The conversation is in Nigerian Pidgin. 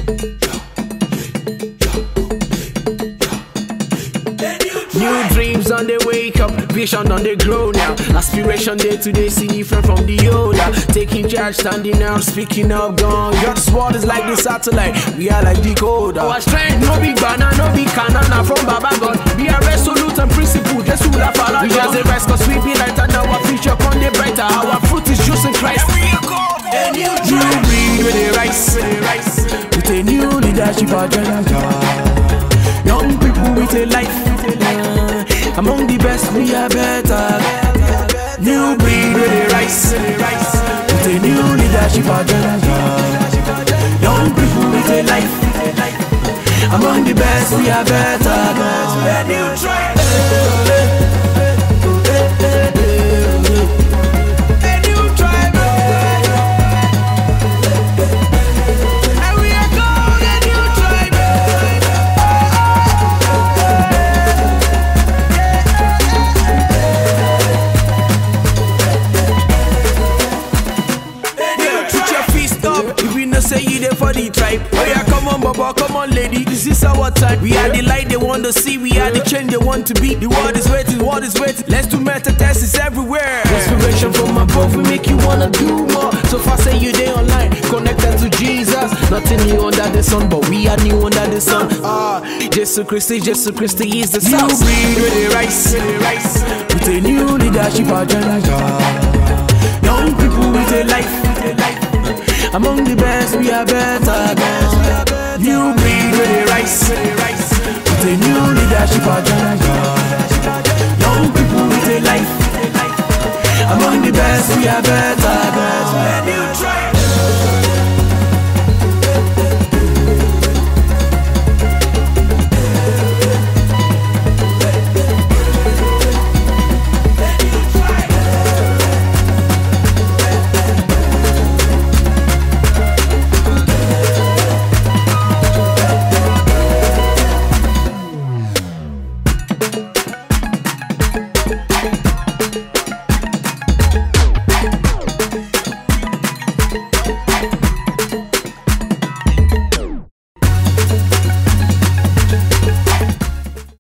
New dreams on the wake up, vision on the grow now. Aspiration day to day, see different from the older. Taking charge, standing out, speaking up, gone. God's word is like the satellite, we are like decoder. Our strength, no big banner, no big canana from Baba God. We are resolute and principled, that's who la follow. We just a rest, cause we be lighter, now our future come the brighter. Our fruit is juice in Christ. A new breed with the rice, with a new leadership agenda. Young people with a life, among the best we are better. New breed with the rice, with a new leadership agenda. Young people with a life, among the best we are better. A new tribe. Say you there for the tribe. Oh yeah, come on, Baba, come on, lady. This is our time. We are the light they want to see. We are the change they want to be. The world is waiting, world is waiting. Let's do mental tests, it's everywhere. Inspiration from above, we make you wanna do more. So far, say you there online, connected to Jesus. Nothing new under the sun, but we are new under the sun. Jesus Christ is the sun. New breed with the rice, with a new leadership agenda. Young people with a life. Among the best, we are better. New breed with the rice, with a new leadership agenda. Young people with a life. Among the best, we are better. A new tribe.